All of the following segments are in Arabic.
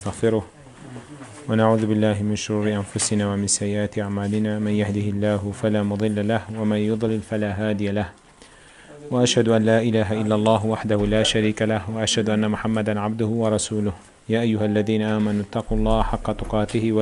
نستغفره ونعوذ بالله من شرور أنفسنا ومن سيئات أعمالنا. من يهده الله فلا مضل له ومن يضلل فلا هادي له، وأشهد أن لا إله إلا الله وحده لا شريك له، وأشهد أن محمدا عبده ورسوله. يا أيها الذين آمنوا اتقوا الله حق تقاته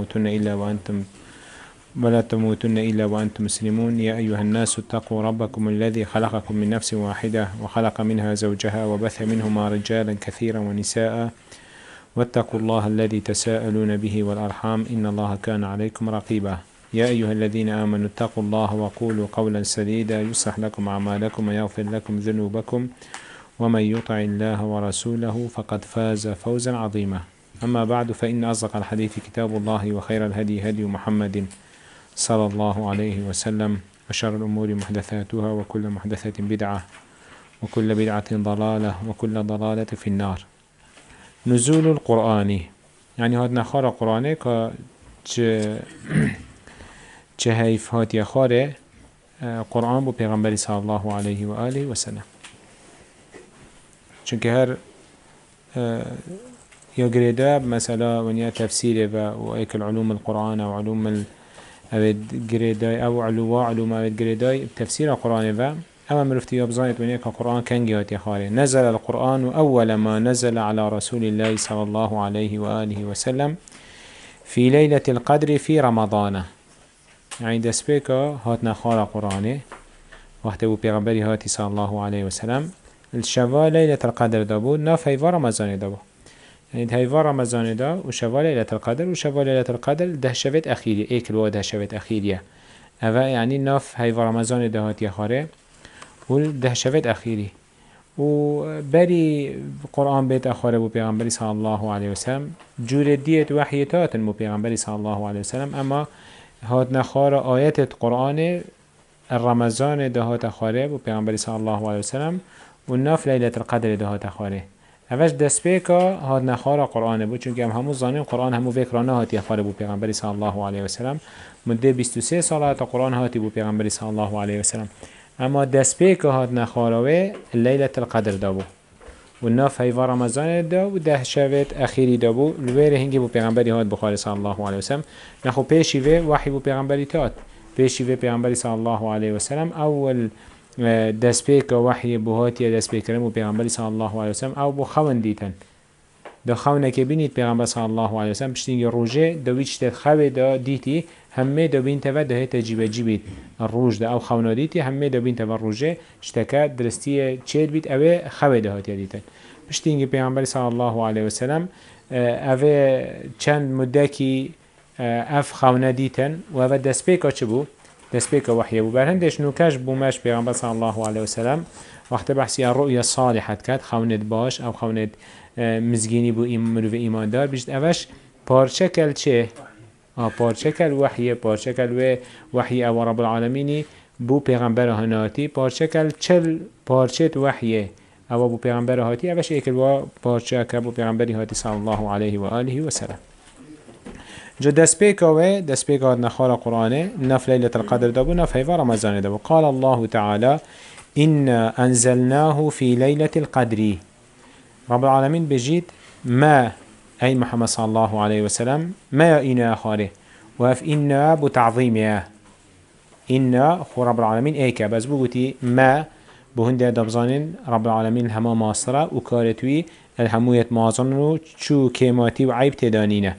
ولا تموتن إلا وأنتم مسلمون. يا أيها الناس اتقوا ربكم الذي خلقكم من نفس واحدة وخلق منها زوجها وبث منهما رجالا كثيرا ونساء، واتقوا الله الذي تساءلون به والأرحام إن الله كان عليكم رقيبا. يا أيها الذين آمنوا اتقوا الله وقولوا قولا سديدا يصلح لكم أعمالكم ويغفر لكم ذنوبكم، ومن يطع الله ورسوله فقد فاز فوزا عظيما. أما بعد، فإن أصدق الحديث كتاب الله، وخير الهدي هدي محمد صلى الله عليه وسلم، وشر الأمور محدثاتها، وكل محدثة بدعة، وكل بدعة ضلالة، وكل ضلالة في النار. نزول القرآن يعني هاد نخار قرآنه که چه هیف هات يخاره قرآن بو پیغمبر صلى الله عليه وآله وسلم. چونك هر يقرده مثلا ونيا تفسيره و ايك علوم القرآن او علوم اوید قرده او علوم اوید قرده تفسير القرآن و اما مرفتي يبزانت ونيا كقرآن كنجي هات يخاره. نزل القرآن أول ما نزل على رسول الله صلى الله عليه وآله وسلم في ليلة القدر في رمضان. يعني دسبيكا هات نخار قرآنه وقت ابو پیغمبری هاتي صلى الله عليه وسلم الشوا ليلة القدر دابو ناف هيفا رمضان دابو. يعني هيفا رمضان دا وشوا ليلة القدر وشوا ليلة القدر ده شويت أخيرية ايك الوا ده شويت أخيرية أفا يعني ناف هيفا رمضان دا هاتي خاره وده شويت أخيري وبري قرآن بيت أخاره بو پیغمبری صلى الله عليه وسلم جور ديت وحيتات بو پیغمبری صلى الله عليه وسلم. أما هات نخار آيات القرآن الرمضان ده هات أخاره بو پیغمبری صلى الله عليه وسلم والناف ليلة القدر ده هات أخاره. اوش دست بيكا هات نخار قرآن بو چونك همو ظانين قرآن همو فكرانه هات أخاره بو پیغمبری صلى الله عليه وسلم مده 23 سالة قرآن هاتي بو پیغمبری صلى الله عليه وسلم. اما دست بيكا هات نخاروه ليلة القدر دابو والناف هيفا رمضان دا وده شويت أخيري دابو الوير هنگي بو پیغمبری هات بخاري صلى الله عليه وسلم. نخو پیشي وي وحي بو پیغمبری تات پیشي وي پیغمبری صلى الله عليه وسلم أول دست بيكا وحي بو هاتي دست بيكا بو پیغمبری صلى الله عليه وسلم أو بو خون ديتن دا خونه که بینید پیغمبر صلی الله علیه و سلم پشتینگ روزه دویچ تد خواه دا دیتی همه دا بین توا ده تجیب جیبید الروز دا او خونه دیتی همه دا بین توا روزه اشتکا درستی چید بید اوه خواه دا هاتی دیتن پشتینگ پیغمبر صلی الله علیه و سلم اوه چند مده کی اف خونه دیتن و اوه دست پیکا چه بو؟ دست پیکا وحیه بو برهندش نوکش بومش پیغمبر صلی الله علیه و سلم وقت بحثی الرؤیا صالحت کد خونت باش او خونت مزگینی بو مروف ایمان دار بیشت اوش پارچکل چه؟ پارچکل وحیه پارچکل و وحی او رب العالمینی بو پیغمبر هناتی پارچکل چل پارچت وحیه او بو پیغمبر هاتی اوش ایکل و پارچکل بو پیغمبری هاتی صلی الله علیه و آله و سلم. جو دست پیکا نخار قرآنه نف ليلة القدر دابو نف هيفا رمضان دابو. قال الله تعالى إنا أنزلناه في ليلة القدر. رب العالمين بجيت ما أي محمد صلى الله عليه وسلم ما إنا خاره وف إنا بتعظيمه إنا خو رب العالمين إيكا بس بقولي ما بهند دبزانين رب العالمين هما ماصرة وكارتوي الهموية معظنه شو كيماتي وعيب تدانينه.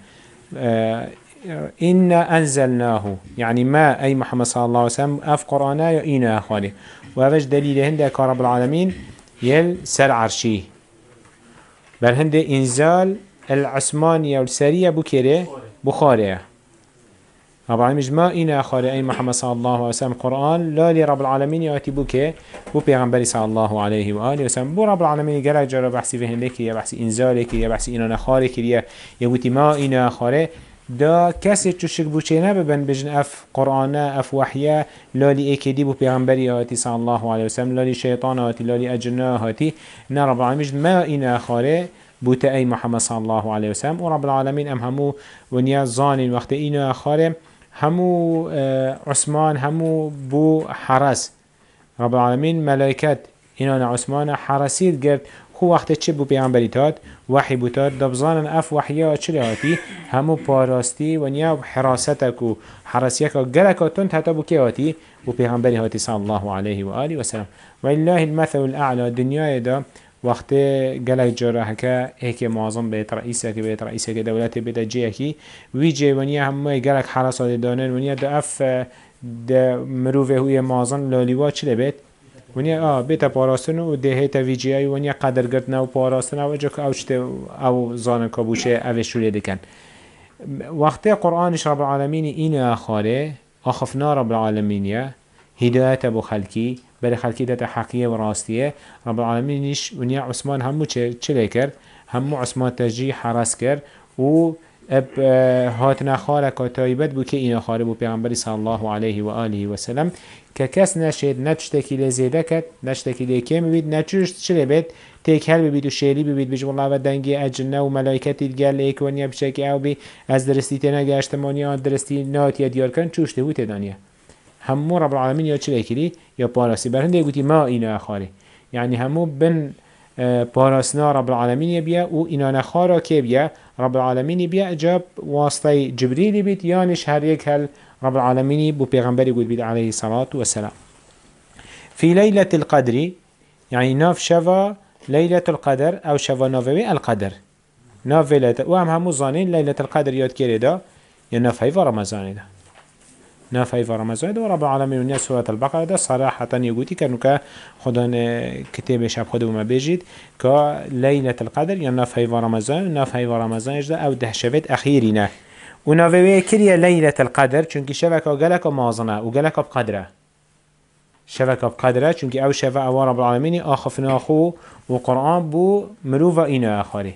إنا أنزلناه يعني ما أي محمد صلى الله عليه وسلم أف قرآنه يا إنا خاره وفش دليل هندك رب العالمين يل سر عرشي بل هند انزال العثمانية والسرية بكره بخاريه. رب العالمين ما إنا خاري أي محمد صلى الله عليه وسلم قرآن لا لرب العالمين يأتي بكه بو پیغمبر صلى الله عليه وآله وسلم بو رب العالمين جرى جرى بحثي في هندك يا بحثي انزالك يا بحثي إنا نخارك يا يقولي ما إنا خاري دا کسی چوشک بوچه نببن بجن اف قرآن اف وحیه لالی اکیدی بو پیغمبری هاتی صلی الله علیه وسلم لالی شیطان هاتی لالی اجنه هاتی نه رب العالمین ما این خاره بوتا ای محمد صلی الله علیه وسلم و رب العالمین ام همو ونیا زانین وقت این خاره همو عثمان همو بو حرس رب العالمین ملائکت اینان عثمان حرسید گرد خو وقت چه بو پیغمبری تاد وحی بو تاد دبزانن اف وحیا چلی هاتی همو پاراستی و نیا حراستک و حراسیک و گلکاتون حتی بو که هاتی بو پیغمبری هاتی صلی الله علیه و آله و سلم و الله المثل الاعلى دنیای دا وقت گلک جاره که ایک معظم بیت رئیسه که دولت بیت جیه کی وی جی و نیا همه گلک حراسات دانن و نیا دا اف دا مروفه هوی معظم لالیوا چلی بیت ونیا بیت پاراستن و دهه تویجی ای ونیا قدر گرت نو پاراستن او جا که اوشت او زان کابوشه او شوله دکن وقت قرآنش رب العالمین این آخاره آخفنا رب العالمین هدایت ابو خلکی بر خلکی دات حقیه و راستیه رب العالمینش ونیا عثمان همو چه کرد همو عثمان تجی حرس کرد و اب هاتنا خالك وتايبت بو كي إنا خالي بو پیغمبر صلى الله عليه وآله وسلم ككس نشد نتشتكي لزيدكت نتشتكي لكيم بيد نتشتكي چلي بيت تيك هل بيد وشيلي بيد بيج والله ودنگي أجنة وملائكتي تقال ليك ونيا بشكي او بي از درستي تنا گاشتمانيا درستي ناتيا ديار كن چوشته هو تدانيا همو رب العالمين يا چلي كري يا پاراسي برهنده يقولي ما إنا خالي يعني همو بن پاراسنا رب العالمين يبيا و إنا نخارا كي بيا رب العالمين بيا جاب واسطة جبريل بيت يانش هر يك هل رب العالمين بو پیغمبر يقول بيت عليه الصلاة والسلام في ليلة القدر يعني ناف شفا ليلة القدر أو شفا نافوي القدر ناف ليلة وهم همو ظانين ليلة القدر ياد كيري دا يا ناف هيفا رمضان دا ناف هيفا رمضان دا رب العالمين ونيا سورة البقرة دا صراحة يقولي كانوا كخدان كتاب شاب خدو ما بيجيد كليلة القدر يا ناف هيفا رمضان ناف هيفا رمضان دا أو دهشبت أخيرنا ونافوي كريا ليلة القدر چونك شبكة وقالك مازنة وقالك بقدره شبكة بقدره چونك أو شفاء أو رب العالمين آخفنا أخو وقرآن بو مروفا إنا آخره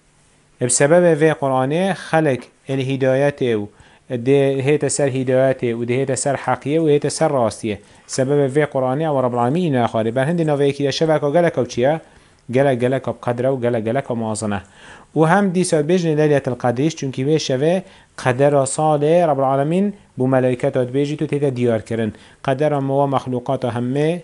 بسبب في قرآنه خلق الهدايات ده هيت سر هدايته وده هيت سر حقية وهيت سر راستية سبب في قرآنه أو رب العالمين إنا آخره بل هند نافوي كريا شبكة وقالك وچيا قالك بقدره وقالك مازنه وهم دي سال بيجن ليلة القدرش چونكي بيه شوه قدر صالح رب العالمين بو ملائكتات بيجي تو تيتا ديار كرن قدر موا مخلوقات همه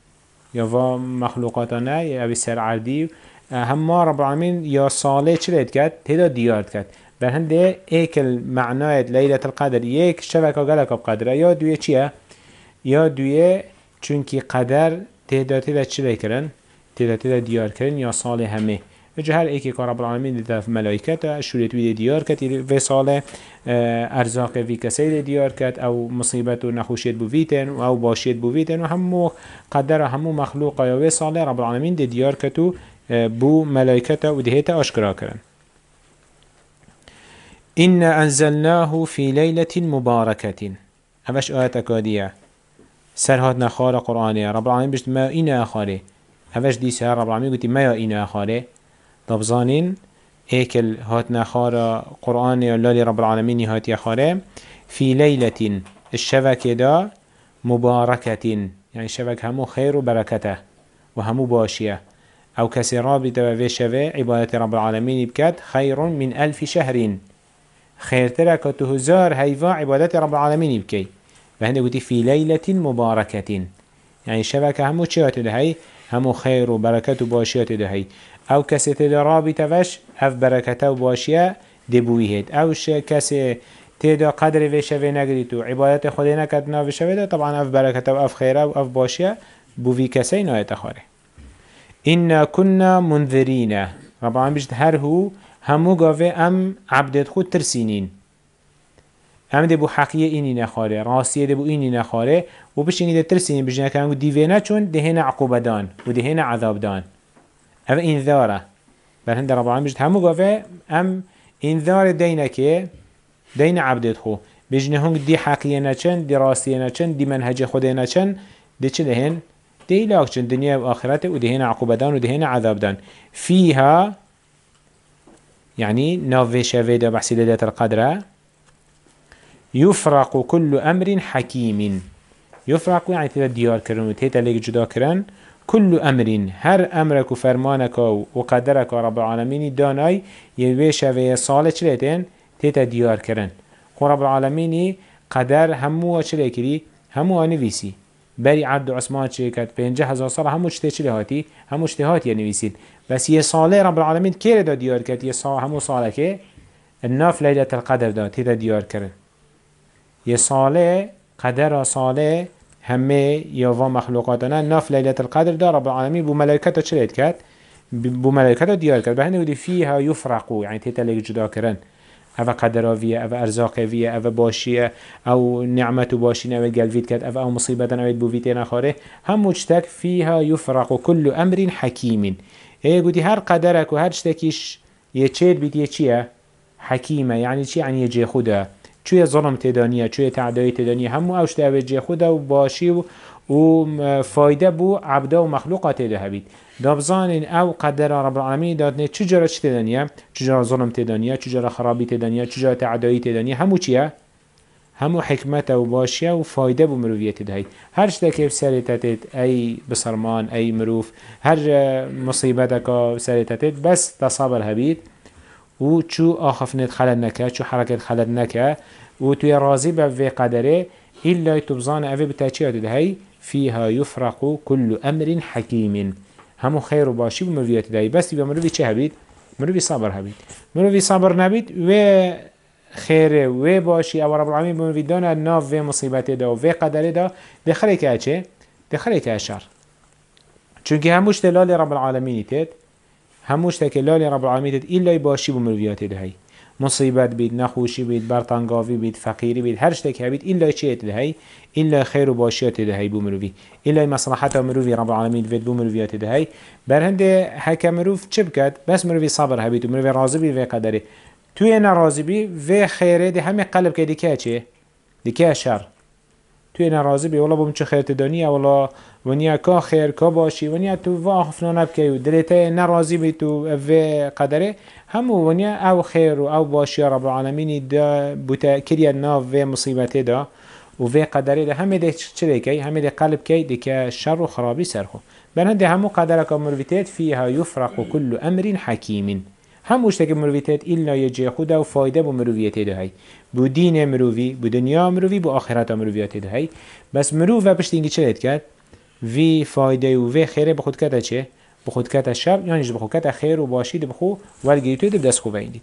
يا مخلوقاتنا يا بسر عردي هم رب العالمين يا صالح چلت كد تيتا ديار كد بل هنده ايك المعنى ليلة القدر يك شبكة قالك بقدره يا دوية چيه يا دوية چونكي قدر تيتا چلت كرن تيتا ديار كرن يا صالح همه جهر ایکی که رب العالمین دیده ملائکت شوریت ویده دیار کد و سال ارزاق وی کسی دیار کد او مصیبت و نخوشیت بو ویتن و او باشیت بو ویتن و همو قدر همو مخلوق یا و سال رب العالمین دیار کد و بو ملائکت و دهیت اشکرا کرن إن أنزلناه في ليلة مباركة أفش آيات أكادية سرهات نخار قرآنية رب العالمين بجد ما إنا أخاره أفش دي سهر رب العالمين قلت ما إنا أخاره طبزانين ايكل هاتنا خارا قرآن اللالي رب العالمين هاتي خارا في ليلة الشبكة دا مباركة يعني شبك همو خير وبركته وهمو باشية او كسي رابطة في شبه عبادة رب العالمين بكات خير من 1000 شهر خير ترك تهزار هيفا عبادة رب العالمين بكي فهنا قلت في ليلة مباركة يعني شبكة همو چيات دهي همو خير وبركة وباشيات دهي او کسی تدا رابطه وش اف برکته و باشیه دبویهد او کسی تدا قدر وشوه نگرید و عبادت خودی نکد ناوشوه ده طبعا اف برکته و اف خیره و اف باشیه بوی کسی نایت خاره إنا كنا منذرين رب العالمين بجد هر هو همو قاوه ام عبدت خود ترسينين ام ده بو حقية إني نخاره راسية ده بو إني نخاره و بشنگي ده ترسينين بجنه كانگو ديوه چون دهين عقوبة دان و دهين عذاب دان او انذاره بل هند رب العالمين بجد همو قافه ام انذار دينك دين عبدت خو بجنه هنگ دي حقية نچن دي راسية نچن دي منهج خود نچن دي چه دهن دي لاك چن دنيا و آخرته و دهن عقوبة دان و دهن عذاب دان فيها يعني ناوه شوه ده بحثي ليلة القدر يفرق كل أمر حكيم يفرق يعني تيتا ديار كرن و تيتا ليك جدا كرن كل أمر هر أمرك وفرمانك وقدرك رب العالمين داناي يوي شوه صالح چلتين تيتا ديار كرن خو رب العالمين قدر همو چلي كري همو نويسي بری عرض عثمان چه کرد 50,000 سال همو چته چه هاتی همو چته هاتی نویسید بس یه ساله رب العالمین که دا دیار کرد یه سال همو ساله که الناف لیلة القدر دا تیدا دیار کرد یه ساله قدر ساله همه یا و مخلوقاتنا ناف لیلة القدر دا رب العالمین بو ملائکتا چه کرد بو ملائکتا دیار کرد به هنده بودی فیها یفرقو یعنی تیتا لیک جدا کرن او قدراویه او ارزاقویه او باشیه او نعمت باشین او قلبیت کرد او مصیبتا او بوفیت نخاره هم مجتک فیها یفرقو کل امر حکیم ای گودی هر قدرک و هر شتکیش یه چید بیت یه چیه حکیمه یعنی چی یعنی جه خوده چوی ظلم تدانیه چوی تعدای تدانیه همو اوشته او جه خوده و باشی و فایده بو عبده و مخلوقات ده هبید دابزانین او قدر رب العالمین دادنه چجورا چی تدانیه چجورا ظلم تدانیه چجورا خرابی تدانیه چجورا تعدایی تدانیه همو چیه همو حکمت و باشیه و فایده بو مروفیت دهی هر شده که سریتتت ای بسرمان ای مروف هر مصیبت که سریتتت بس تصابر هبید و چو آخفنت خلد نکه چو حرکت خلد نکه و توی راضی به قدره إلا تبزان أفي بتاچيات دهي فيها يفرق كل أمر حكيم همو خير وباشي بمروفيات دهي بس يبقى مروفي چه هبيد؟ مروفي صبر هبيد مروفي صبر نبيد و خير و باشي او رب العالمين بمروفي دانا ناف و مصيبت ده و قدر ده دخلي که چه؟ دخلي که شر چونك هموش تلال رب العالمين تد هموش تلال رب العالمين تد إلا باشي بمروفيات دهي مصیبت بید نخوشی بید برطنگاوی بید فقیری بید هر شتک هبید ایلا چیت دهی ایلا خیر و باشیت دهی بو مروی ایلا مصلحت مروی رب العالمین وید بو مرویات دهی برهنده حکم مروف چه بکد بس مروی صبر هبید و مروی راضی بید و قدره توی نراضی بید و خیره ده همه قلب که دیکه چه دیکه شر توی ناراضی بی ولی بوم چه خیرت دنیا ولی ونیا کا خیر کا باشی ونیا تو واقف نبکی و دلته ناراضی بی تو و قدره هم ونیا او خیر و او باشی رب العالمین دا بوتا کریه ناف و مصیبت دا و قدره دا همه ده چه کی همه ده قلب کی دیگه شر و خرابی سرخو بنده همو قدره که مرویتت فيها يفرق كل امر حکیم هموش تک مرویتت ایلا یجی خودا و فایده بو مرویت دهی بو دین مروی بو دنیا مروی بو آخرت مرویت دهی بس مروف و پشت اینگی چه کرد وی فایده و وی خیره بخود کتا چه بخود کتا شر یعنیش بخود کتا خیر و باشید بخو ولگی توی دست خو ویندید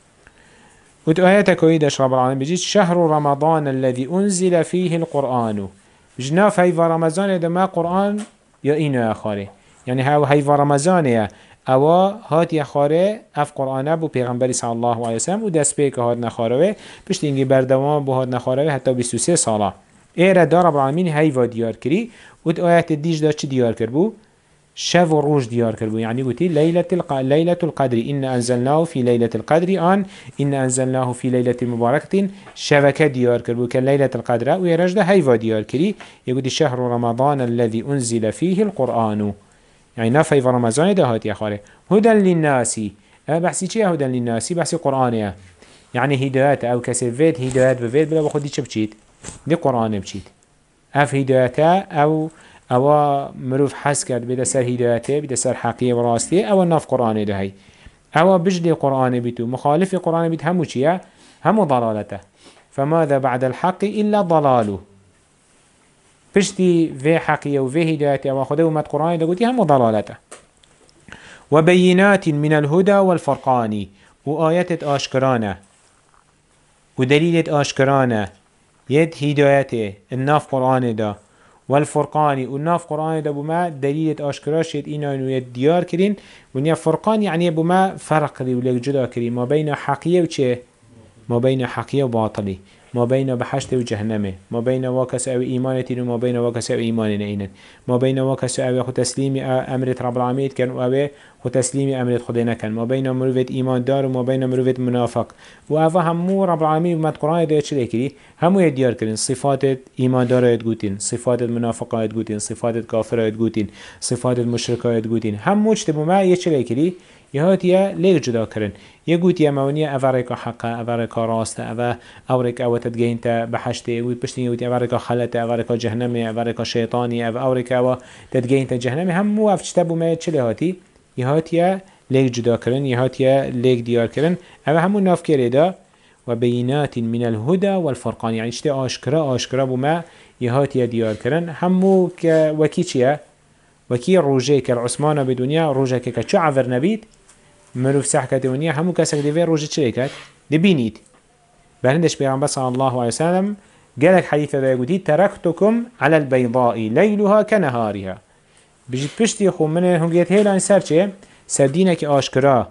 و تو آیت کویدش رب العالمین بجید شهر رمضان الذي انزل فيه القرآن جناف هی و رمضان دما قرآن یا اینو اخاره یعنی هی و رمضانه اوا هات یخاره اف قرآنه بو پیغمبری صلی الله علیه وسلم و دست به که هات نخاره پشت اینگی بردوام بو هات نخاره حتی 23 ساله ایره دار رب العالمین هیوا دیار کری و تو آیت دیج دا چی دیار کر بو؟ شب و روز دیار کر بو یعنی گوتی لیلة القدر إن أنزلناه في ليلة القدر آن إن أنزلناه في ليلة مباركة شبكة دیار کر بو که لیلة القدر و ایرج دا هیوا دیار کری یگوتی شهر رمضان الذي أنزل فيه القرآن يعني نفي في رمضان ده هات يا خاله هدى للناس بحثي چيه هدى للناس بحثي قرآنية يعني هدايات او كسفيت هدايات بفيت بلا بخود دي چه بچيت دي قرآن بچيت اف هداياتا او مروف حس کرد بده سر هداياته بده سر حقية وراستيه او ناف قرآن ده هي او بجدي قرآن بيتو مخالف قرآن بيت همو چيه همو ضلالته فماذا بعد الحق إلا ضلاله پشتی و حقیه و هدایتی و خدا اومد قرآن دا گوتی هم ضلالته و بینات من الهدى والفرقان و آیت آشکرانه و دلیلت آشکرانه ید هدایت الناف قرآن دا والفرقان و الناف قرآن دا بما دلیلت آشکراش ید اینا ید دیار کرین و نیا فرقان یعنی بما فرق دی و لیک جدا کرین ما بین حقیه و چه؟ ما بين حقية وباطلي ما بين بحشت وجهنمه ما بين واكس أو إيمانتين وما بين واكس أو إيمان نئين ما بين واكس أو خو تسليم أمرت رب العالمين كان أو خو تسليم أمرت خدينا كان ما بين مروفة إيمان دار وما بين مروفة منافق وأفا همو رب العالمين بمد قرآن ده چلي كري همو يديار كرين صفات إيمان دار يدقوتين صفات المنافقة يدقوتين صفات الكافرة يدقوتين صفات المشركة يدقوتين همو اجتبو ما يچلي كري يهاتيا ليك جدا كرن يقولي أمونيا أفريقا حقا أفريقا راستا أوريك أو تدجينتا بحشتي وبشتين يقولي أفريقا خلتا أفريقا جهنمي أفريقا شيطاني أوريك أو تدجينتا جهنمي هم مو أفتشتبو ما يتشلي هاتي يهاتيا ليك جدا كرن يهاتيا ليك ديار كرن أما همو ناف كريدا وبينات من الهدى والفرقان يعني اشتي آشكرا بما يهاتي ديار كرن همو وكي چيه وكي روجه كالعثمان بدنيا روجه كا چو عفر نبيت مروف سحكة ونيا همو كسك دي في روجه چلي كات دي بينيت بهندش بيغمبر صلى الله عليه وسلم قالك حديثة دا يقولي تركتكم على البيضاء ليلها كنهارها بجيت بشتي خو من هنگيت هيلان سر چه سر دينك آشكرا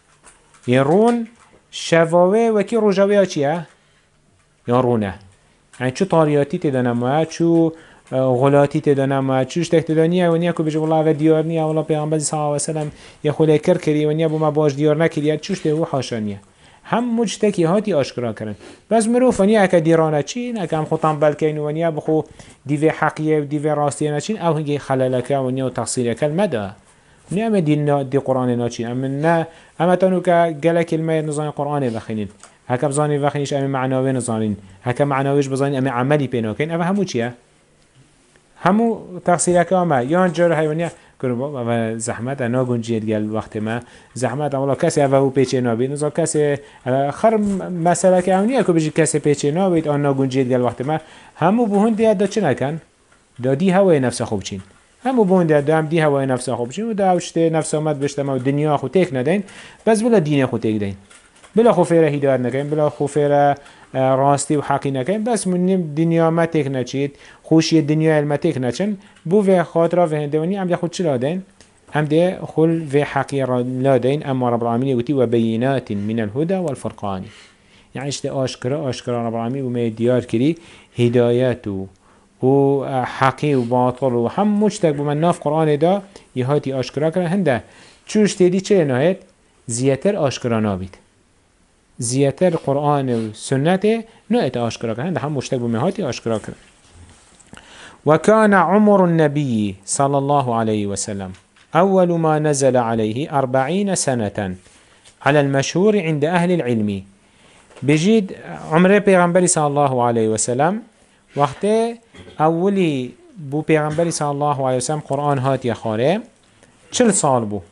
يرون شفاوه وكي روجاوه چيه يرونه يعني چو طارياتي تدنمه چو غلاتی تدانم چوش تکتدانیه و نیا کو بجو والله و دیار نیه والله پیامبر صلی الله علیه و سلم یا خله کر کری و نیا بوم باش دیار نکریه چوش ته و حاشانیه هم مجتکی هاتی آشکرا کردن بس مروف نیا اک دیرانه چین اک هم خطام بلکین و نیا بخو دیو حقیه و دیو راستیه نچین او هنگی خلالکه و نیا و تقصیره کل مده نیا ام دی قرآن نچین ام نه ام تنو که گله کلمه نظام قرآن بخینین هک بزانی بخینیش ام معناوی نظامین هک معناویش بزانی ام عملی پیناکین او همو چیه همو تقصیر کامه یا جور حیوانیه کنم و زحمت انا گنجید گل وقت ما زحمت اولا کسی او پیچه نابید نزار کسی خر مسئله که اونیه که بجی کسی پیچه نابید آن گنجید گل وقت ما همو بهون دیاد دا چه نکن دادی هوای نفس خوب چین همو بهون دیاد دا هم دی هوای نفس خوب چین و دا اوشته نفس آمد بشتم و دنیا خود تک ندین بس بلا دین خود تک دین بلا خوفیره هدایت نکن بلا خوفیره راستی و حقی نکن بس من دنیا ما تک نچید خوشی دنیا علم تک نچن بو و خاطره و هندوانی هم ده خود چلا دین هم ده خل و حقی را لادین اما رب العالمین يقولي وبينات من الهدى والفرقان يعني اشت آشکرا رب العالمین و می دیار کری هدایت و حقی و باطل و هم مجتک بمن ناف قرآن دا یهاتی آشکرا کرن هنده چوش تیدی چه نهایت زیاتر آشکرا نابید زیاتر قرآن و سنت نهایت آشکرا کرن هنده هم مجتک بمهاتی آشکرا کرن وكان عمر النبي صلى الله عليه وسلم أول ما نزل عليه 40 سنة على المشهور عند أهل العلم بجد عمر پیغمبر صلى الله عليه وسلم وقت أولي بو پیغمبر صلى الله عليه وسلم قرآن هات يخاره 40 سال بو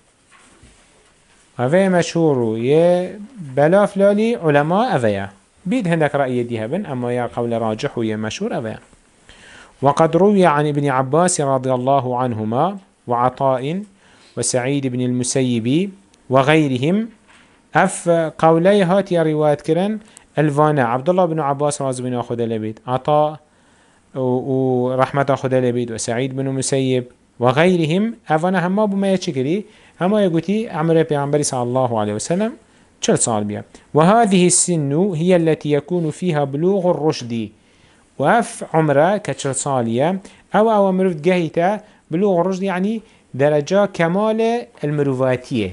اوه مشهور يه بلاف لالي علماء اوه بيد هندك رأي دي هبن اما يا قول راجح ويه مشهور اوه وقد روي عن ابن عباس رضي الله عنهما وعطاء وسعيد بن المسيب وغيرهم اف قولي هاتي روايات كرن الفانا عبد الله بن عباس رضي الله عنه لبيت عطاء ورحمة خدا لبيت وسعيد بن المسيب وغيرهم افانا هما بما يتشكري هما يقولي عمر پیغمبر صلى الله عليه وسلم 40 سال بيا وهذه السن هي التي يكون فيها بلوغ الرشد وف عمره كتشر صالية أو مروف جهيته بلوغ الرشد يعني درجة كمال المروفاتية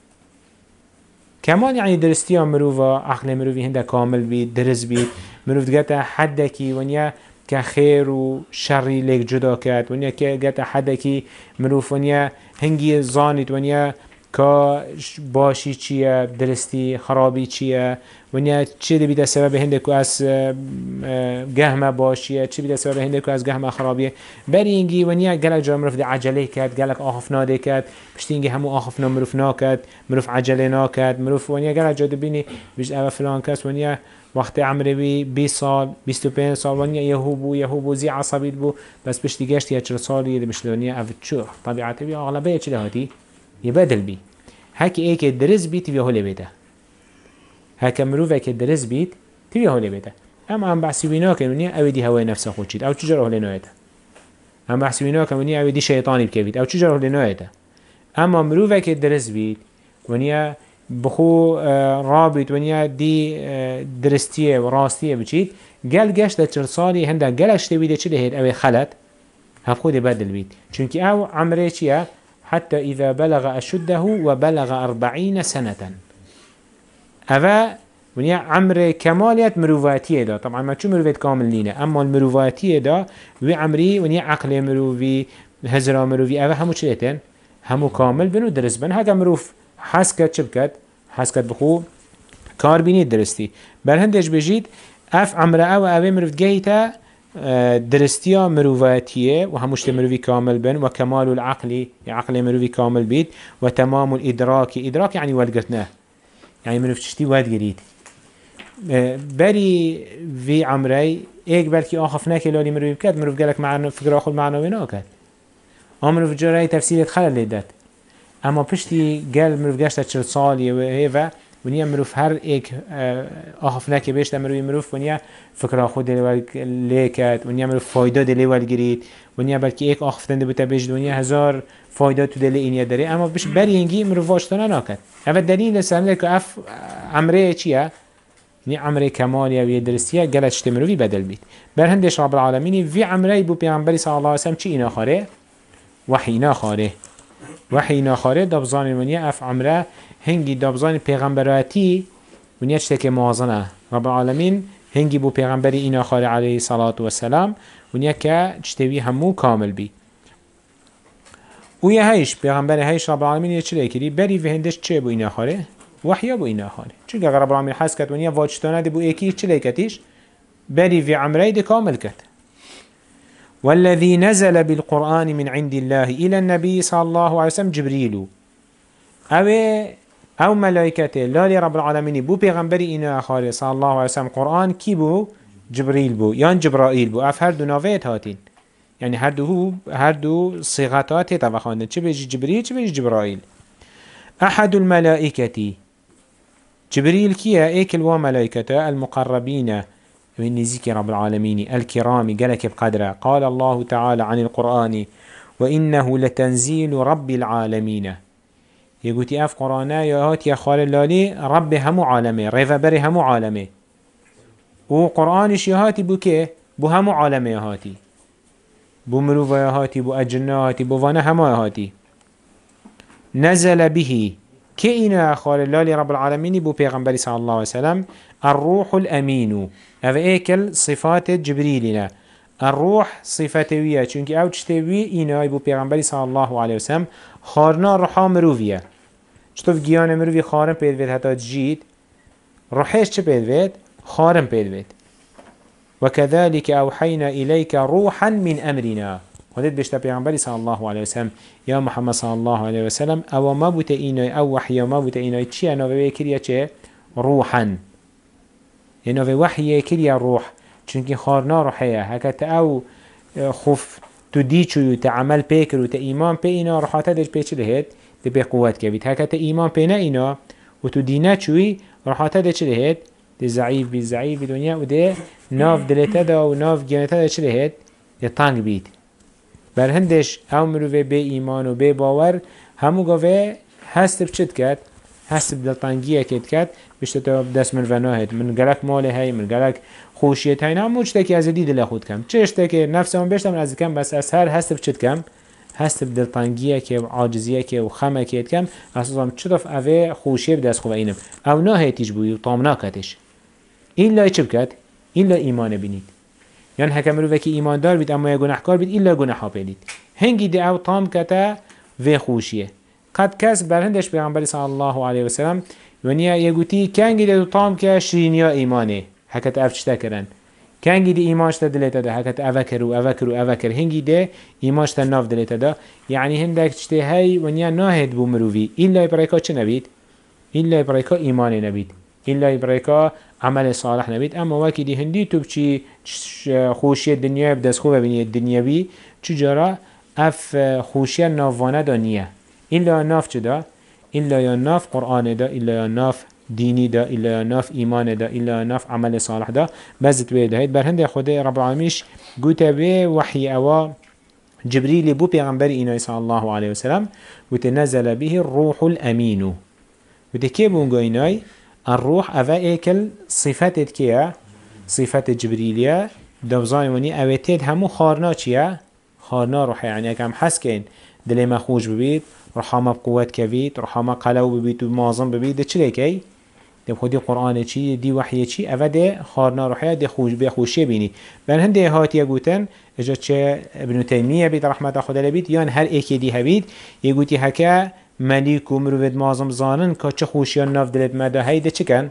كمال يعني درستيا مروفا عقل مروفي هنده كامل بيت درس بيت مروف جاته حدكي ونيا كخير وشر لك جدا كات ونيا جاته حدكي مروف ونيا هنگي زانت ونيا که باشی چیه درستی خرابی چیه ونیا چه بیده سبب هنده که از گهمه باشیه چه بیده سبب هنده که از گهمه خرابیه بری اینگی ونیا گلک جا مروف ده عجله کرد گلک آخف ناده کرد پشتی اینگی همو آخف نا مروف ناکد مروف عجله ناکد مروف ونیا گلک جا دبینی بیشت اوه فلان کس ونیا وقت عمره بی 20 سال 25 سال ونیا یهو زی عصبیت بو بس پشتی گشت یا 40 سالی ده مشل ونیا اوه چو طبیعته بی اغلبه چه هاتی يبادل بي هكي ايك الدرس بي تبيه هولي بيته هكا مروفك الدرس بيت تبيه هولي بيته اما هم بحسبيناك مني او دي هواي نفسه خوشيد او تجاره هولي نويته هم بحسبيناك مني او دي شيطاني بكبيت او تجاره هولي نويته اما مروفك الدرس بيت ونيا بخو رابط ونيا دي درستيه وراستيه بچيت قال قشت 4 سالي هنده قالش تبيده چه هيد او خلت هفخود يبادل بيت چونك او عمره چيه حتى إذا بلغ أشده وبلغ 40 سنة أفا ونيا عمر كماليات مروفاتية دا طبعا ما شو مروفات كامل لينا أما المروفاتية دا وعمري ونيا عقل مروفي هزرا مروفي أفا همو شليتين همو كامل بنو درس بن هكا مروف حسكت شبكت حسكت بخو كاربيني درستي بل هندش بجيت أف عمر أو مروف جيتا درستيا مروفاتية وهمشت مروفي كامل بن وكمال العقل عقل مروفي كامل بيت وتمام الإدراك إدراك يعني والقرتناه يعني مروف تشتي واد قريد بری وی عمره ایک بلکی آخف نکی لالی مروی بکد مروف گلک فکر خود معنوی ناکد مروف جرای تفسیرت خلل لیدد اما پشتی گل مروف گشت 40 سالی و هیوه ونیا مروف هر ایک آخف نکی بیشت مروی مروف ونیا فکر خود لیکد ونیا مروف فایده دلی ولگرید ونیا بلکی ایک آخف تنده بوده بیشت ونیا هزار فایده تو دلی اینیا داره اما بش بری اینگی مروف واشتانه ناکد اول دلیل سرنده که اف عمره چیه؟ نی عمره کمالی و درستیه گلش تمروی بدل بید بر هندش رب العالمینی وی عمره بو پیغمبری صلی الله علیه وسلم چی اینا خاره؟ وحینا خاره وحینا خاره دبزان ونیا اف عمره هنگی دبزان پیغمبراتی ونیا چته که موازنه رب العالمین هنگی بو پیغمبری اینا خاره علیه الصلاة والسلام ونیا که چتوی همو کامل بی و یه هیش پیغمبر هیش رب العالمین یه چلی کری بری و هندش چه بو اینا خاره؟ وحیا بو اینا خاره چون که رب العالمین حس کد ونیا واجتانه دی بو ایکی چلی کتیش بری و عمره دی کامل کد والذي نزل بالقرآن من عند الله إلى النبي صلى الله عليه وسلم جبريل أو ملائكته لا لرب العالمين بو پیغمبری اینا خاره صلى الله عليه وسلم قرآن کی بو؟ جبريل بو یان جبرائيل بو اف هر دو نویت هاتین يعني هر دو صيغات تفخانده چه بيجي جبريل چه بيجي جبرائيل أحد الملائكة جبريل كيا ايكل وملائكته المقربين من نزيك رب العالمين الكرام قالك بقدره قال الله تعالى عن القرآن وإنه لتنزيل رب العالمين يقولي اف قرآن يهات يا خال اللالي رب همو عالمي ريفا بري همو عالمي وقرآنش يهاتي بو كي بو همو عالمي يهاتي بو مروفا يهاتي بو أجنة يهاتي بو وانا همو يهاتي نزل به كإنا خال اللالي رب العالمين بو پیغمبر صلى الله عليه وسلم الروح الأمين هذا ايكل صفات جبريلنا الروح صفتوية چونك او تشتوي إنا بو پیغمبر صلى الله عليه وسلم خارنا روحا مروفية چطور گیان مروفي خارن پیدوید حتى تجيد روحيش چه پیدوید؟ خارن پیدوید وكذلك أوحينا إليك روحا من أمرنا ودد بشتا پیغمبر صلى الله عليه وسلم يا محمد صلى الله عليه وسلم او ما بوتا إنا او وحيا ما بوتا إنا چي انا بكريا چه؟ روحا يعني في وحي كريا روح چونك خارنا روحيا هكذا او خوف تديچو تعمل بيكر و تإيمان بينا روحاتا ديش بيچ لهت دي بي قوات كبيت هكذا إيمان بينا إنا و تدينا چوي روحاتا ديش لهت دي ضعيف بي ضعيف بي دنيا و دي ناف دلتا دا و ناف جنتا ديش لهت دي طنق بيت بر هندش او مروفه بي إيمان و بي باور همو قوه هست بچت كد هست بدلطنگیه کت کد بشت تا دست من وناهد من گلک مال هی من گلک خوشیت هی نه موجته که از دید خود کم چه اشته که نفسم بشتم از کم بس از هر هست بچت کم هست بدلطنگیه که عاجزیه که و خمه کت کم اساسا چطف اوه خوشیه بدست خوب اینم او نه هیتیش بوی و طام ناکتش ایلا چه بکد ایلا ایمان بینید یعنی حکم رو وکی ایمان دار بید اما یا گناهکار بید ایلا گناها بید هنگی دی او طام کتا و خوشیه قد کس برهندش پیغمبر صلی الله علیه و سلم ونیا یگوتی کنگی دی طام که شیرینیا ایمانه حکت افچتا کرن کنگی دی ایمانش تا دلیتا ده حکت اوکر هنگی دی ایمانش تا ناف دلیتا ده یعنی هندک چته هی ونیا ناهد بو مروی ایلا برایکا چه نبید؟ ایلا برایکا ایمان نبید ایلا برایکا عمل صالح نبید اما وکی دی هندی تو بچی خوشی دنیا بدست خوب بینی دنیاوی چجارا اف خوشی نافوانه دانیه إلا ناف جدا إلا يا ناف قرآن دا إلا يا ناف ديني دا إلا يا ناف إيمان دا إلا يا ناف عمل صالح دا بزت بيدا هيد برهند خدا رب العالميش قوتا بي وحي أوا جبريل بو پیغمبر إنا صلى الله عليه وسلم وتنزل به الروح الأمين وتكيبون قويناي الروح أفا إيكل صفتت كيا صفت جبريلية دوزان وني أوتيد همو خارنا چيا خارنا روح يعني كم حس كين دل ما خوش ببيت رحمه بقوات كبيت رحمه قلو ببيت ومعظم ببيت ده چلي كي ده خودي قرآن چي دي وحي چي اوه ده خارنا روحيه ده خوش بخوشي بيني بل هنده هات يقوتن اجا چه ابن تيمية بيت رحمة خدا لبيت يان هر ايكي دي هبيت يقوتي هكا مليك ومروفد معظم زانن که چه خوشيان ناف دلت مده هيده چه كن؟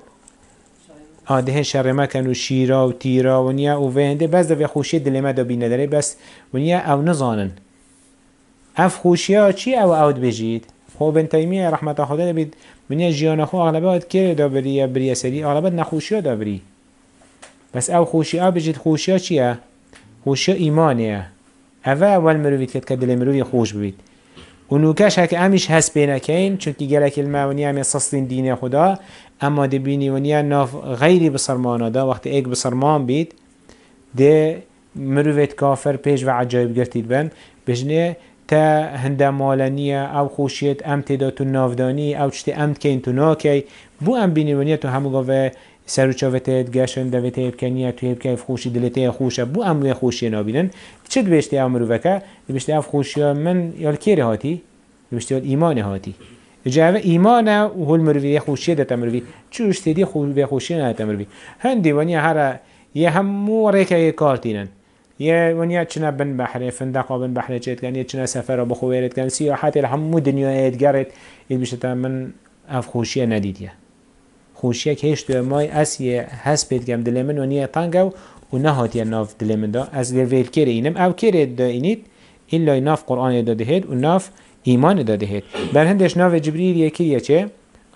ده شر مكن و شيرا و تيرا ونيا و وهنده بس ده خوشي دل مده بينه داره بس ونيا او نزانن اف خوشیا چی او اود بجید هو ابن تيمية رحمة خدا بيد من يجيان خو أغلبات كير دا بريا سري أغلبات نخوشيا دا بري بس او خوشيا بجد خوشيا چيا خوشيا إيمانيا هذا أول مروفيت كد كدل مروفي خوش ببيت ونوكاش هك امش هس بينا كين چونكي جلك الماء ونيا من صصلين دين خدا اما دبيني ونيا ناف غيري بصرمانا دا وقت ايك بصرمان بيت ده مروفيت كافر بيش و عجائب گرتيد بن بجنه تا هنده مالانية او خوشيت ام تدا تو نافداني او چته ام كين تو ناكي بو ام بيني ونيا تو همو غاوه سروچاوتت گشن دوته بکنیه توی بکیف خوشی دلته خوشه بو امروی خوشی نابینن چه بشتی امرو وکه بشتی اف خوشی من یال کیره هاتی بشتی یال ایمان هاتی جاوه ایمان و هول مروی خوشی دت مروی چوش تدی خوشی نه مروی هندی ونیا هر یه همو ریکه کارتینن یه ونیا چنا بن بحر فندق بن بحر چت کن یه چنا سفر بخو ویرت کن سیاحت الهمو دنیا ادگرت این بشت من اف خوشی ندیدیه خوشیه که هشت مای اسیه هست بید گم دل من و نیه تنگو و نهاتی ناف دل من دا از ویل کره اینم او کره دا اینید ایلا ناف قرآن داده هید و ناف ایمان داده هید بر هندش ناف جبریل یکیه چه؟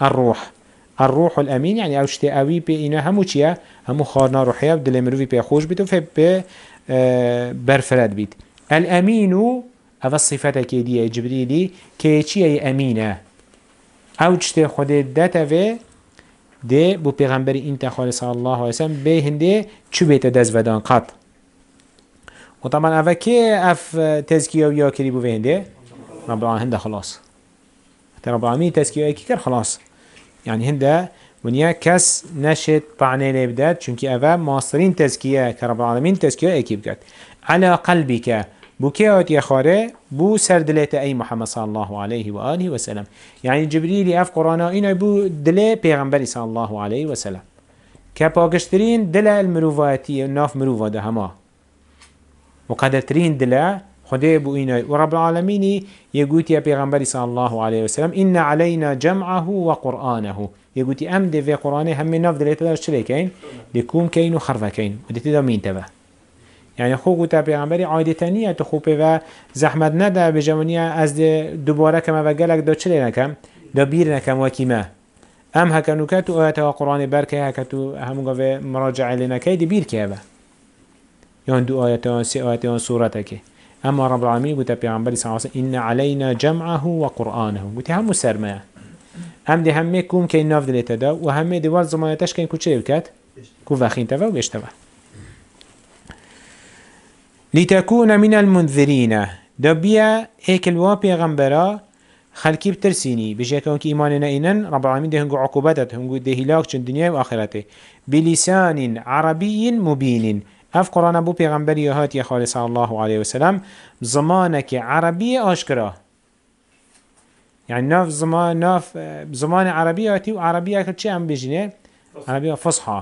الروح الامین یعنی اوشت اوی پی اینا همو چیه؟ همو خارنا روحیه دل مروی پی خوش بید و فی پی برفرد بید الامینو او الصفت که دیه جبریلی که چیه امینه اوشت خود داته ده بو پیغمبری انت خالص الله علیه وسلم به هنده چو بیت دست ودان قط و طبعا اوه که اف تزکیه و یا کری بو هنده رب العالمین هنده خلاص رب العالمین تزکیه ایکی کر خلاص يعني هنده ونیا کس نشد طعنه لبداد چونك اوه ماصرين تزکیه كرب العالمين تزکیه ایکی بکد على قلبك بو كيوت يخاره بو سردلت اي محمد صلى الله عليه وآله وسلم يعني جبريل اف قرآن اينا بو دل پیغمبر صلى الله عليه وسلم كباقشترين دل المروفاتي ناف مروفا ده هما وقدرترين دل خده بو اينا ورب العالمين يقول يا پیغمبر صلى الله عليه وسلم إن علينا جمعه وقرآنه يقول ام ده في قرآنه هم ناف دلت دار شريكين لكوم كين وخرفكين ودت دا مين تبه يعني خوب تا پیغمبری عادتانیه تو خوبه و زحمت نده به جوانیه از دوباره کم و گلک دا چلی نکم دا بیر نکم و کیمه ام هکنو که تو آیت و قرآن برکه هکتو همون گوه مراجعه لنکه دی بیر که با یان دو آیت و سی آیت و صورته که اما رب العالمین گوتا پیغمبری صلی اللہ علیہ وسلم ان علینا جمعه و قرآنه گوتی همو سرمه هم دی همه کوم که ناف دلیتا دا و همه دیوال زمانتش که این کچه بکد کو وخین توا و بشتوا لتكون من المنذرين دبيا هيك الوا پیغمبرا خلقي بترسيني بجيكون كي ايماننا اينن رب العالمين دهنگو عقوبتت هنگو دهلاك چن دنيا و آخرته بلسان عربي مبين اف قرآن ابو پیغمبر يهات يا خالص الله عليه وسلم زمانك عربي اشكرا يعني ناف زمان عربياتي وعربية كل شيء عم بيجنه عربية فصحى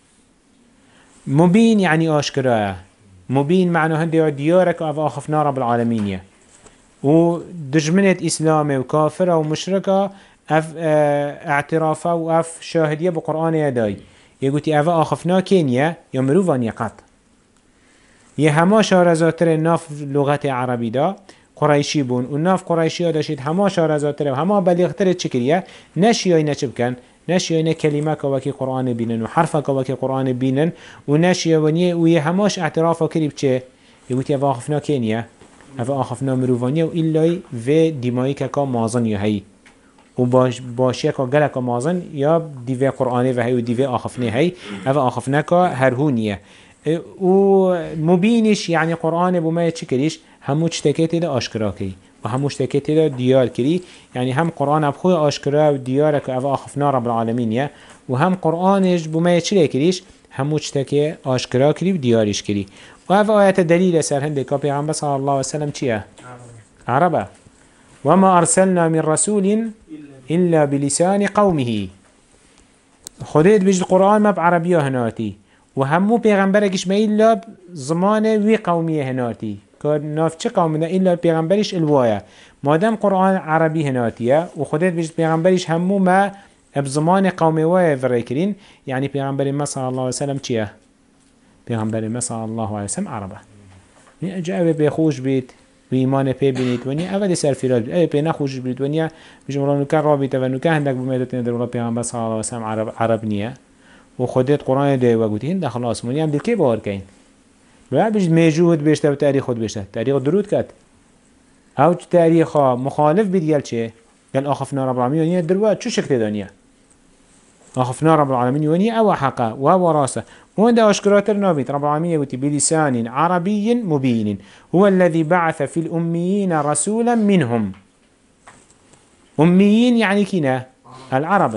مبين يعني اشكرا مبين معنى هندي ديارك أف آخفنا رب العالمين و دجمنة إسلامي وكافرة ومشركة أف اعترافه وأف شاهدية بقرآن يداي يقولي أف آخفنا كينيا يمروفان يقط يهما شارزاتر ناف لغة عربي دا قريشي بون وناف قريشي داشت هما شارزاتر وهما بلغتر تشكرية نشيوي نشبكن نشيوين كلمة كواكي قرآن بينن وحرفة كواكي قرآن بينن ونشيوينيه ويهماش اعترافه كريب چه يقول يا واخفنا كينيا افا آخفنا مروفانيا وإلاي في ديمائي كا مازن يهي وباشيه كا غلق مازن يا ديوه قرآن وهي وديوه آخفنا هي افا آخفنا كا هرهونيه ومبينش يعني قرآن بما يتشكريش همو چتكيت دا آشكرا كي و هموش تكيت دا ديار كري يعني هم قرآن بخوي آشكرا و ديارك افا آخفنا رب العالمين يا و هم قرآنش بما يتشري كريش هموش تكي آشكرا كري و ديارش كري و افا آيات دليل سر هنده كا پیغمبر صلى الله عليه وسلم چيه؟ عربة وما أرسلنا من رسول إلا بلسان قومه خديت بيج القرآن ما بعربية هناتي و همو پیغمبركش ما إلا زمان وي قومية هناتي ناف چه قومنا إلا پیغمبرش الوايا مادام قرآن عربي هناتيه و خديت بيج پیغمبرش همو ما بزمان قومي وايا فريكرين يعني پیغمبر ما صلى الله عليه وسلم چيه؟ پیغمبر ما صلى الله عليه وسلم عربه جاء بيخوش بيت وإيمان بي بنيت ونيا أفد سر فراد أي بي نخوش بنيت ونيا بجمران نكا رابطة ونكا هندك بميتة ندر الله بيان بس صلى الله عليه وسلم عرب نيا وخدت قرآن ده وقوتين ده خلاص منيا بدل كي باور كين لا بيجد ميجود بيشته وتاريخ خد بيشته تاريخ درود كات أو تاريخ مخالف بديال شيء قال أخفنا رب العالمين ونيا دروات شو شكل دنيا أخفنا رب العالمين ونيا أو حقا وهو راسه وعند أشكرات النبي رب العالمين يقول بلسان عربي مبين هو الذي بعث في الأميين رسولا منهم أميين يعني كنا العرب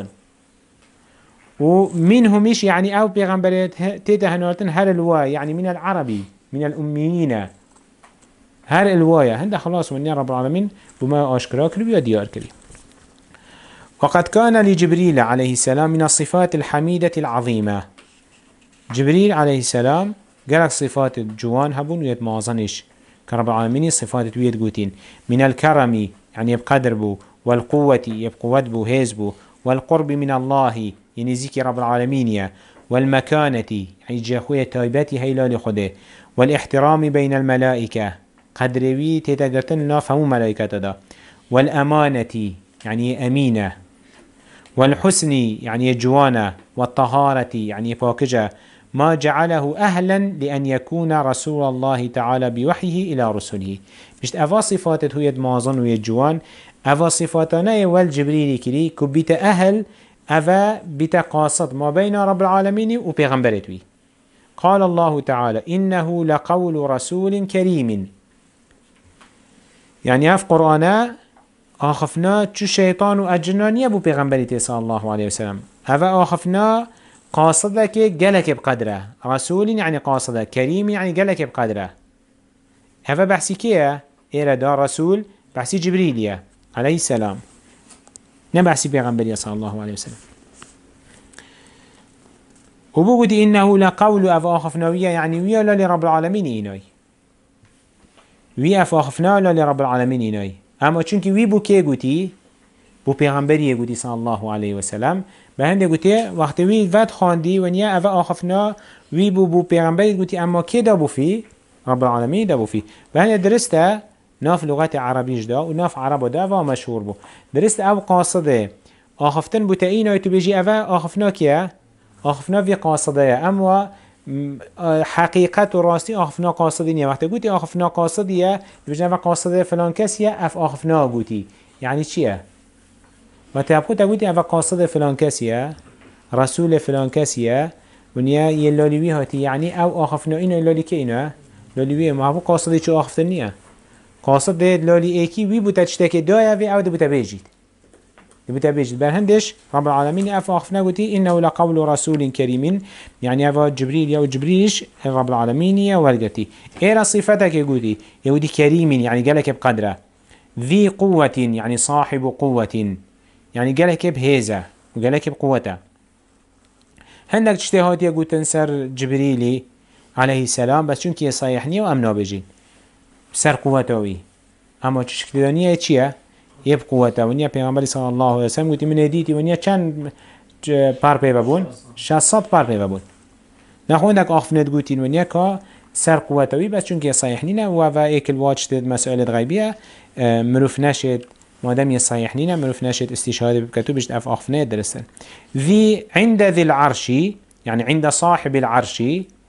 ومنهم إيش يعني أو بيغمبريت تتهنوتن هر الواي يعني من العربي من الأميين هر الواي هنده خلاص ونيا رب العالمين بما أشكرا كربي وديار كريم وقد كان لجبريل عليه السلام من الصفات الحميدة العظيمة جبريل عليه السلام قالك صفات الجوان هبون ويت معظنش كرب العالمين صفات ويت قوتين من الكرم يعني يبقدر بو والقوة يبقوت بو هيز بو والقرب من الله يعني ذكر رب العالمين والمكانة يعني جاخوية تايباتي هيلا لخده والاحترام بين الملائكة قدروي تتقرتن لا فهمو ملائكة دا والأمانة يعني أمينة والحسن يعني جوانة والطهارة يعني باكجة ما جعله أهلا لأن يكون رسول الله تعالى بوحيه إلى رسله مشت أفا صفات هو يدمازن ويجوان أفا صفاتنا والجبريل كري كبت أهل أفا بتقاصد ما بين رب العالمين وبيغمبرتوي قال الله تعالى إنه لقول رسول كريم يعني أف قرآن آخفنا چو شيطان وأجنان يبو بيغمبرتي صلى الله عليه وسلم أفا آخفنا قاصدك جلك بقدره رسول يعني قاصده كريم يعني جلك بقدره هذا بحثي كيه إيرا دا رسول بحثي جبريلية عليه السلام نبحثي بيغمبرية صلى الله عليه وسلم وبقول إنه لقول أفاخفناوية يعني ويا لرب العالمين إناي ويا أفاخفنا لرب العالمين إناي أما چونك وي بو كيه قوتي بو بيغمبرية قوتي صلى الله عليه وسلم بهنده قوتي وقت وي فاد خاندي ونيا أفاخفنا وي بو بيغمبرية قوتي أما كيه دابو فيه رب العالمين دابو فيه بهنده درسته ناف لغات عربيش دا وناف عرب دا و مشهور بو درست او قاصده آخفتن بوتا اينا تو بيجي اوه آخفنا كيه آخفنا في قاصده اما حقيقت و راستی آخفنا قاصده نیه وقتی گوتی آخفنا قاصدیه بيجي اوه قاصده فلان کسیه اف آخفنا گوتی يعني چیه؟ وقتی ابخو تا گوتی اوه قاصده فلان کسیه رسول فلان کسیه ونیا یه لالیوی هاتی يعني او آخفنا اینا لالی که اینا لالیوی ما ابو قاصده چو آخفتن نیه قاصد ده لالی ایکی وی بوده چتک دایه وی او ده بوده بیجید بوده بیجید برهندش رب العالمین اف آخفنا گوتی انه لقول رسول کریم يعني اف جبريل یا جبريلش رب العالمین یا ورگتی ایرا صفتك گوتی یودی کریم يعني قالك بقدره ذي قوة يعني صاحب قوة يعني قالك بهيزة وقالك بقوته هندك اجتهاد يقول سر جبريلي عليه السلام بس چونك يصيحني وامنا بجين سر قوتوي اما چشکل دانیه چیه؟ یه قوته ونیا پیغمبری صلی الله علیه وسلم گویی من دیتی ونیا چند پر پیوه بون؟ 600 پر پیوه بون نخوندک آخفنت گویی ونیا که سر قوتوی بس چون که صحیح نینه و ایکل واجد مسئله غیبیه مروف نشد مادام يصحيح نينا مروف نشد استشهاد بكتو بجد اف آخفنه درستن ذي عند ذي العرش يعني عند صاحب العرش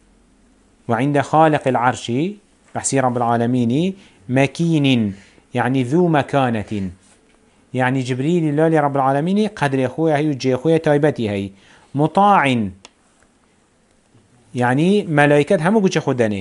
وعند خالق العرش بحسي رب العالمين مكين يعني ذو مكانة يعني جبريل الله لرب العالمين قدر أخوه هي وجي أخوه تايبتي هي مطاع يعني ملائكة همو قوش خدانه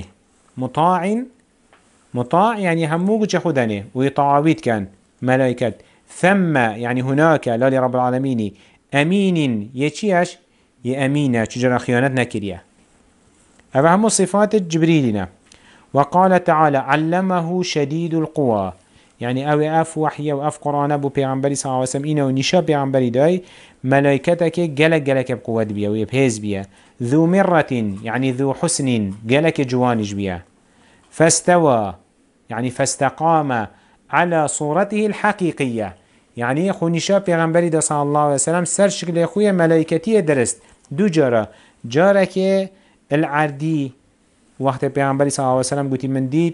مطاع يعني همو قوش خدانه ويطاعويت كان ملائكة ثم يعني هناك لا لرب العالمين أمين يتشيش يأمينة تجرى خيانات نكرية هذا هم صفات جبريلنا وقال تعالى علمه شديد القوى يعني او اف وحي و اف قرآن بو پیغمبری صلی الله علیه وسلم اینو نشا پیغمبری دای ملائکتك گلک بقوت بیا و یبهز بیا ذو مرة يعني ذو حسن گلک جوانج بیا فاستوى يعني فاستقام على صورته الحقيقية يعني خو نشا پیغمبری دا صلی الله علیه وسلم سر شکل خوی ملائکتی درست دو جاره که العردی وقت پیغمبری صلی الله علیه وسلم گوتی من دید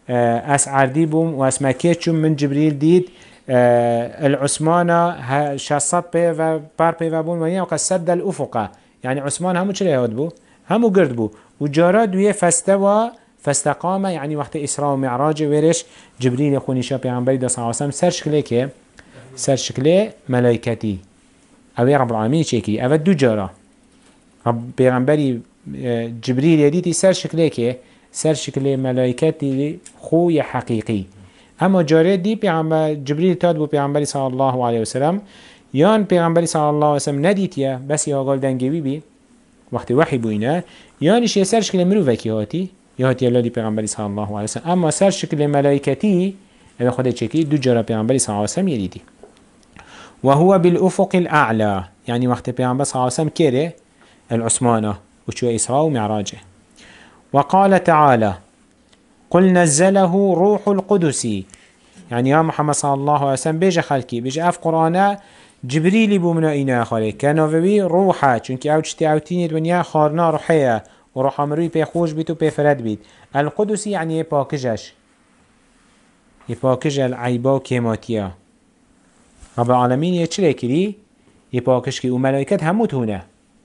أسعر دي بوم واسمكيتشم من جبريل ديد العثمانة شاصت بي و بار بي و بون ونيا وقد سد الأفقة يعني عثمان همو چلي هاد بو همو قرد بو وجارا دوية فاستوى فاستقام يعني وقت إسراء ومعراج ويرش جبريل يخوني شا پیغمبری دا صلى الله عليه وسلم سر شكله كي سر شكله ملايكتي اوه رب العالمين چيكي اوه دو جارا رب پیغمبری جبريل يديتي سر شكله كي سر شكله ملايكتي خوي حقيقي اما جاره دي پیغمبر جبريل تاد بو پیغمبری صلى الله عليه وسلم يان پیغمبری صلى الله عليه وسلم نديتيا بس يا قال دنگوي بي وقت وحي بوينه يانش يسر شكل مروفكي هاتي يهاتي الله دي پیغمبری صلى الله عليه وسلم اما سر شكل ملائكتي اذا خده چكي دو جاره پیغمبری صلى الله عليه وسلم يديتي وهو بالأفق الأعلى يعني وقت پیغمبر صلى الله عليه وسلم كيره العثمانة وشو إسراء ومعراجه وقال تعالى قل نزله روح القدس يعني يا محمد صلى الله عليه وسلم بيجي خلقي بيجي اف قرآن جبريل بومنا إنا خالي كانووي روحه چونك او چتي او تيني دنيا خارنا روحيه وروح مروي بي خوش بيت و بي فرد بيت القدس يعني يباكجش يباكج العيبا كيماتيا رب العالمين يتشلي كري يباكش كي وملائكت هموت هنا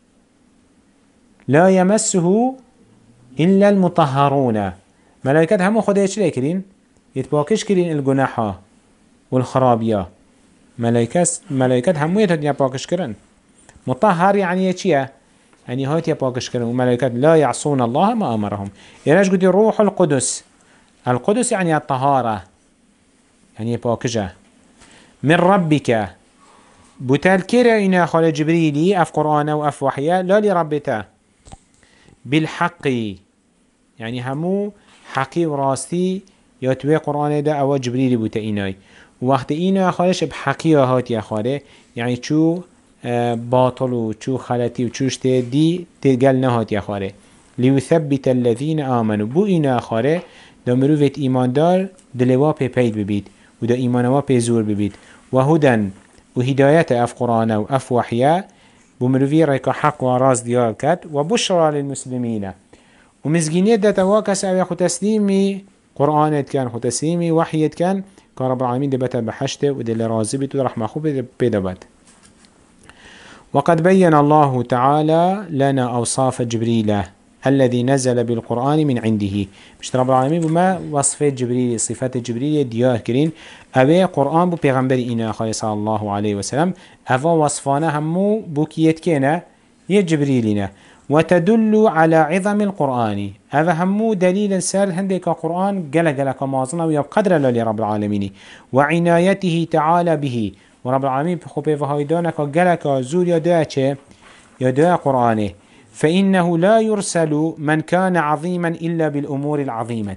لا يمسه إلا المطهرون ملائكت همو خده يتشلي كرين يتباكش كرين الجناحة والخرابية ملائكت همو يتباكش كرين مطهر يعني يتشيه يعني هات يباكش كرين وملائكت لا يعصون الله ما أمرهم إيراج قد روح القدس القدس يعني الطهارة يعني يباكجه من ربك بوتال كيرا إنا خال جبريلي أف قرآن وأف وحيا لا لربته بالحق يعني همو حقي وراستي يتوي قرآن دا أو جبريلي بوتا إناي وقت إنا خالش بحقي هات يا خاله يعني شو باطل وشو خلتي وشو اشتدي تلقل نهات يا خاله ليثبت الذين آمنوا بو إنا خاله دا مروفت إيمان دار دلوا بيبيد ببيت ودا إيمانوا بيزور ببيت وهدى وهداية أف قرآن وأف وحيا بمروفي ريكا حق وراس ديار كات وبشرى للمسلمين ومزجينية دا تواكس أو يخو تسليمي قرآن كان خو تسليمي وحي كان رب العالمين دبتا بحشته ودل رازبت ورحمة خوب بدبت وقد بين الله تعالى لنا أوصاف جبريل الذي نزل بالقرآن من عنده مش رب العالمين بما وصفات جبريل صفات جبريل ديار كرين أبي قرآن بو پیغمبر إنا خالي صلى الله عليه وسلم أفا وصفانا همو بوكيت كينا يجبريلنا وتدل على عظم القرآن أفا همو دليل سار هندك قرآن قل كمازنا ويبقدر الله رب العالمين وعنايته تعالى به ورب العالمين بخوبه وهايدانك قل زور يدا قرآنه فإنه لا يرسل من كان عظيما إلا بالأمور العظيمة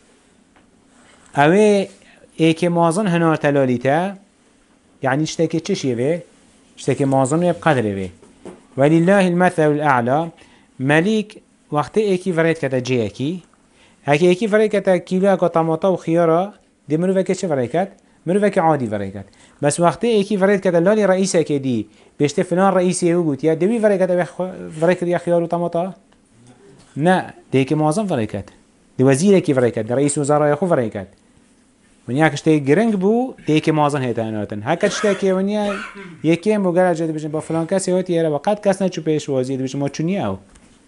أوه ايكي مازن هنا تلاليتا يعني اشتاكي تشيوه اشتاكي مازن بقدره ولله المثل الأعلى مليك وقت ايكي فريد كتا جيكي هكي ايكي فريد كتا كيلو اكا طماطا وخيارا دي مروفة كتش فريد كت مروفة عادي فريد كت بس وقت ايكي فريد كتا لالي رئيسة كدي بيشت فلان رئيسي يقول يا دوي فريد كتا فريد كتا خيار وطماطا نا دي ايكي مازن فريد كت دي وزير ايكي فريد كت دي رئيس وزراء يخو فريد كت ونیا کشته گرنگ بو دیگه مازن هیته اناتن هر کشته که ونیا یکی هم بگرد جدی بچن با فلان کسی هاتی یه را وقت کس نچو پیش وازید بچن ما چونی او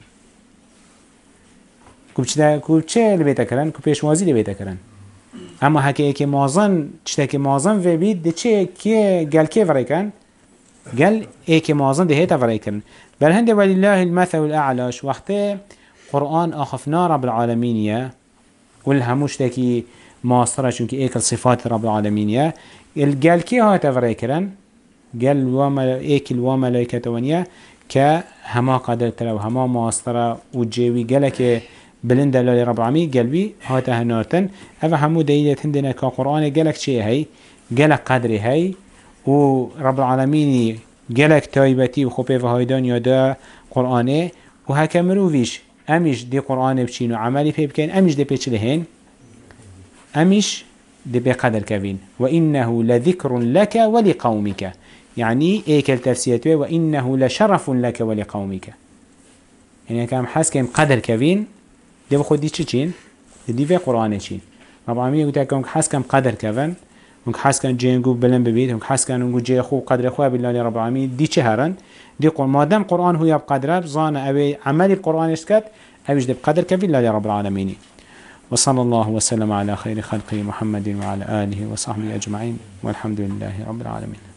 کوب چه لبیتا کرن کوب پیش وازی لبیتا کرن اما هکه یکی مازن چته که مازن و بید ده چه که گل که ورای کن گل یکی مازن ده هیته ورای کن بل هنده ولله المثل الاعلاش وقت قرآن آخفنا رب العالمینیه والهموش تاکی ماسترا چونك ايكل صفات رب العالمين قال كي هات فريكرن قال وما ايكل وملائكته ونيا كهما قدرت له هما ماسترا وجيوي قالك بلند الله رب العالمين قلبي هات هنارتن هذا همو دليل عندنا كقرآن قالك شيء هي قالك قدري هي ورب العالمين قالك تايبتي وخوبه وهيدان يدا قرآنه وهكملوا فيش امش دي قرآن بشين وعملي فيه بكين امش دي بيش لهين أمش دي بقدر كفين وإنه لذكر لك ولقومك يعني إيك التفسير وإنه لشرف لك ولقومك يعني كام حاس كام قدر كفين دي بخود دي چين دي في قرآن چين رب العالمين يقول لك حس كم قدر كفن ونك حس كان جينجو بلن ببيت ونك حس كان ونجو جي خو قدر خواه بالله رب العالمين دي چهرن دي قول ما دام قرآن هو بقدره بظان أبي عمل القرآن اشتكت أبيش دي بقدر كفي رب العالمين. وصلى الله وسلم على خير خلقه محمد وعلى آله وصحبه أجمعين والحمد لله رب العالمين.